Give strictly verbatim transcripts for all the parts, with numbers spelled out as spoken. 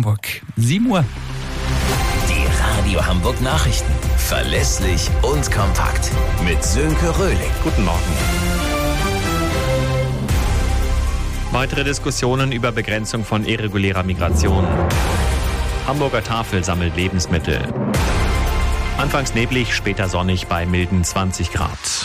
Hamburg. sieben Uhr. Die Radio Hamburg Nachrichten. Verlässlich und kompakt. Mit Sönke Röhling. Guten Morgen. Weitere Diskussionen über Begrenzung von irregulärer Migration. Hamburger Tafel sammelt Lebensmittel. Anfangs neblig, später sonnig bei milden zwanzig Grad.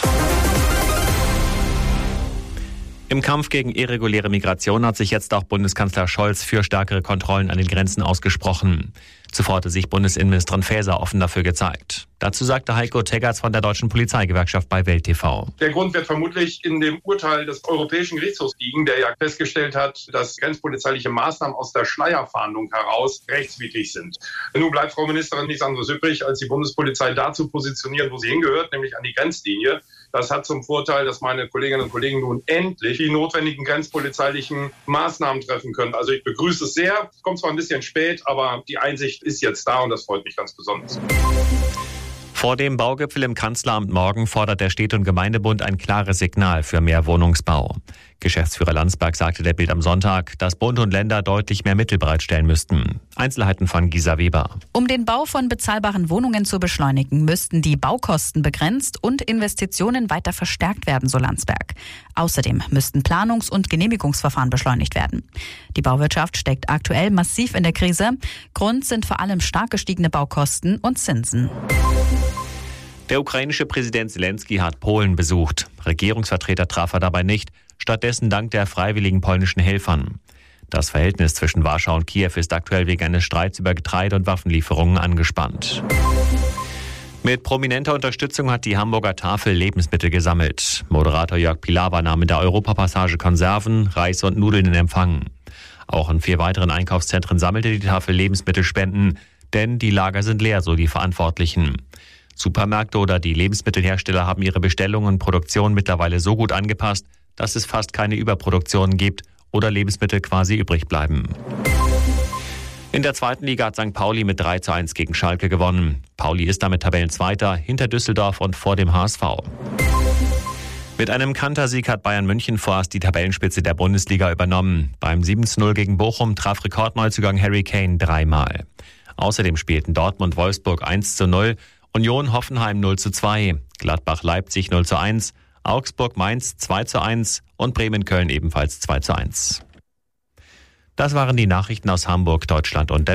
Im Kampf gegen irreguläre Migration hat sich jetzt auch Bundeskanzler Scholz für stärkere Kontrollen an den Grenzen ausgesprochen. Zuvor hatte sich Bundesinnenministerin Faeser offen dafür gezeigt. Dazu sagte Heiko Teggerts von der Deutschen Polizeigewerkschaft bei Welt T V. Der Grund wird vermutlich in dem Urteil des Europäischen Gerichtshofs liegen, der ja festgestellt hat, dass grenzpolizeiliche Maßnahmen aus der Schleierfahndung heraus rechtswidrig sind. Nun bleibt Frau Ministerin nichts anderes übrig, als die Bundespolizei dazu positionieren, wo sie hingehört, nämlich an die Grenzlinie. Das hat zum Vorteil, dass meine Kolleginnen und Kollegen nun endlich die notwendigen grenzpolizeilichen Maßnahmen treffen können. Also ich begrüße es sehr. Es kommt zwar ein bisschen spät, aber die Einsicht ist jetzt da und das freut mich ganz besonders. Vor dem Baugipfel im Kanzleramt morgen fordert der Städte- und Gemeindebund ein klares Signal für mehr Wohnungsbau. Geschäftsführer Landsberg sagte der Bild am Sonntag, dass Bund und Länder deutlich mehr Mittel bereitstellen müssten. Einzelheiten von Gisa Weber. Um den Bau von bezahlbaren Wohnungen zu beschleunigen, müssten die Baukosten begrenzt und Investitionen weiter verstärkt werden, so Landsberg. Außerdem müssten Planungs- und Genehmigungsverfahren beschleunigt werden. Die Bauwirtschaft steckt aktuell massiv in der Krise. Grund sind vor allem stark gestiegene Baukosten und Zinsen. Der ukrainische Präsident Zelensky hat Polen besucht. Regierungsvertreter traf er dabei nicht. Stattdessen dankte er freiwilligen polnischen Helfern. Das Verhältnis zwischen Warschau und Kiew ist aktuell wegen eines Streits über Getreide- und Waffenlieferungen angespannt. Mit prominenter Unterstützung hat die Hamburger Tafel Lebensmittel gesammelt. Moderator Jörg Pilawa nahm in der Europapassage Konserven, Reis und Nudeln in Empfang. Auch in vier weiteren Einkaufszentren sammelte die Tafel Lebensmittelspenden, denn die Lager sind leer, so die Verantwortlichen. Supermärkte oder die Lebensmittelhersteller haben ihre Bestellungen und Produktion mittlerweile so gut angepasst, dass es fast keine Überproduktion gibt oder Lebensmittel quasi übrig bleiben. In der zweiten Liga hat Sankt Pauli mit drei zu eins gegen Schalke gewonnen. Pauli ist damit Tabellenzweiter hinter Düsseldorf und vor dem H S V. Mit einem Kantersieg hat Bayern München vorerst die Tabellenspitze der Bundesliga übernommen. Beim sieben zu null gegen Bochum traf Rekordneuzugang Harry Kane dreimal. Außerdem spielten Dortmund Wolfsburg eins zu null, Union Hoffenheim null zu zwei, Gladbach Leipzig null zu eins, Augsburg Mainz zwei zu eins und Bremen Köln ebenfalls zwei zu eins. Das waren die Nachrichten aus Hamburg, Deutschland und der